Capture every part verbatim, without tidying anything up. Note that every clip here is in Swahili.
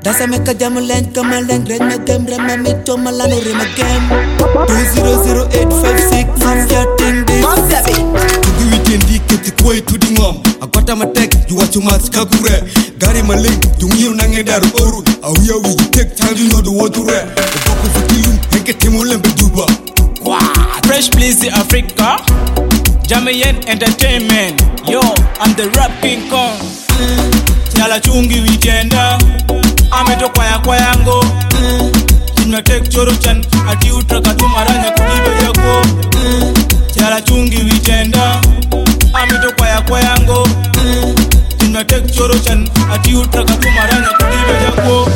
Dasa me ka jam len kama len red me gem re me me to malano re me gem two zero zero eight five six mafia ting this mafia be to the weekend diketi koi to the ngom akwata matek you want to match kakure gari malink tungiyo nange daru oru awiya we take time you know the water re boko futilum heke timulembe duba Wow. Fresh Blizzy Africa, Jamaican Entertainment. Yo, I'm the Rap King Kong. Tiala chungi weekenda, ameto kwaya kwayango. Jina tek choro chan, ati utra katumaranya kudibe yako. Tiala chungi weekenda, ameto kwaya kwayango. Jina tek choro chan, ati utra katumaranya kudibe yako.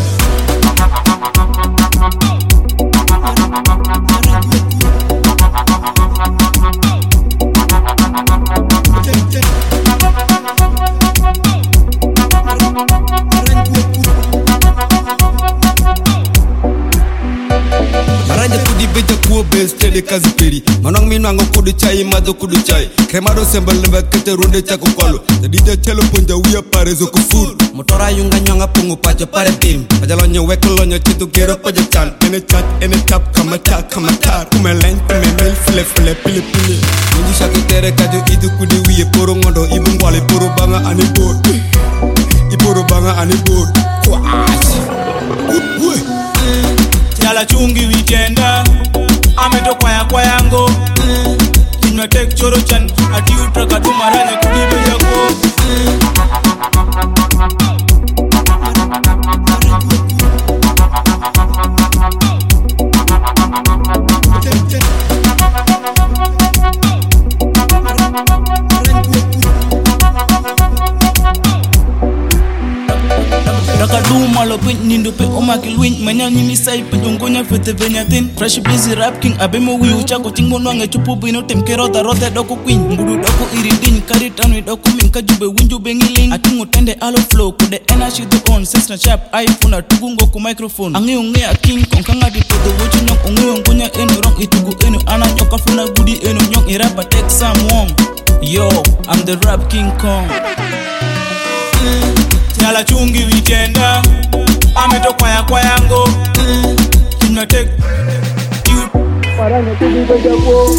Stede kazi peri manong minwango kudu chai mazo kudu chai kremado sembal leba kete runde chako kwalo jadija chelo punja uya pare zo kufur motora yunga nyonga pungu pacho pare bim pajalo nyo wekolo nyo chitu gero paja chan ene chat ene tap kama ta kama tar kume len kume mel file file pile pile nji shaki tere kajo idu kudi wiye poro ngondo ibu ngwale poro banga ani board iporo banga ani board kwa ashi uwe Tiala chungi weekenda ameto kwaya kwayango Kinwa tek choro chan ati utra katumaranya kudibe yako Raka duma lo pin nindo pe omakil win manya nyimi sai pe jongonya fete venya tin Fresh Blizzy Rap King abemo wi uchako tingo no ngechupu bino temkero da rote doko queen mbudu doko iridin kari tanwe doko min kajube winju bengiling atingo tende alo flow kude energy to on sister sharp iPhone tugungo ku microphone angi unge a king kon kanga di todo wuchu nyok unge ngonya enu rong itugu enu ana nyoka funa gudi enu nyok irapa take some warm yo I'm the Rap King Kong. Tiala chungi weekenda ameto kwaya kwayango Kinwa tek you maranya kudibe yako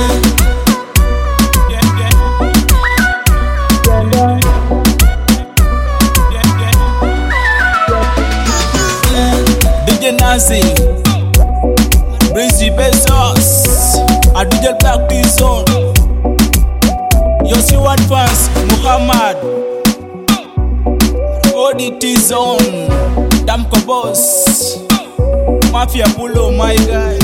D J Nazi Blizzy Bezos Adujal Black T-Zone Yossi What Fans Muhammad Odi T-Zone Damko Boss Mafia Pulo my guy